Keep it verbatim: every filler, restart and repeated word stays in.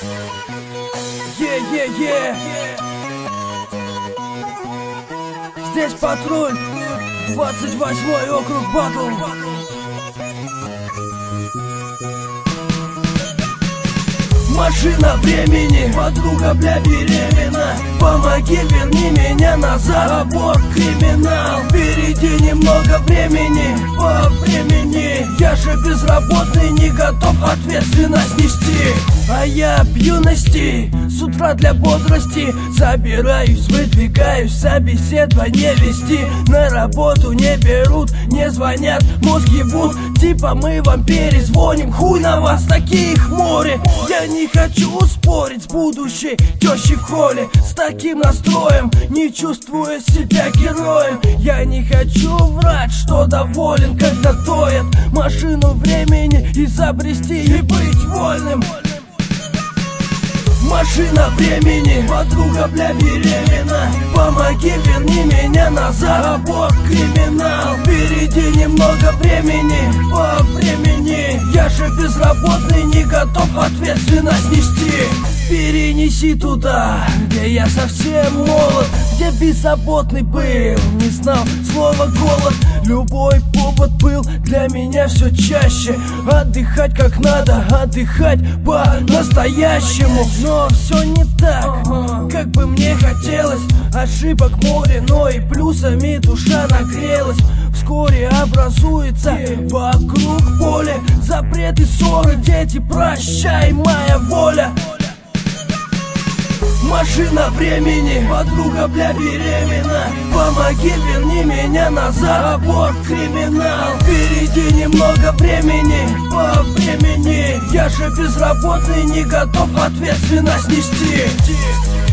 Е-е-е. Здесь патруль, двадцать восьмой округ батл. Машина времени, подруга, бля, беременна. Помоги, верни меня назад, аборт, криминал. Впереди немного времени, по времени. Я же безработный, не готов ответственность нести. А я в юности, с утра для бодрости забираюсь, выдвигаюсь, собеседование вести. На работу не берут, не звонят, мозг ебут. Типа мы вам перезвоним, хуй на вас, таких море. Я не хочу спорить с будущей тещей в холле. С таким настроем, не чувствуя себя героем. Я не хочу врать, что доволен, когда тоет. Машину времени изобрести и быть вольным. Машина времени, подруга, бля, беременна. Помоги, верни меня назад, аборт, криминал. Впереди немного времени, по времени. Я же безработный, не готов ответственность нести. Перенеси туда, где я совсем молод, где беззаботный был, не знал слова голод. Любой повод был для меня все чаще. Отдыхать как надо, отдыхать по-настоящему. Но все не так, как бы мне хотелось. Ошибок море, но и плюсами душа нагрелась. Вскоре образуется вокруг поле. Запреты, ссоры, дети, прощай, моя воля. Машина времени, подруга, бля, беременна. Помоги, верни меня назад, аборт, криминал. Впереди немного времени, по времени. Я же безработный, не готов ответственность нести.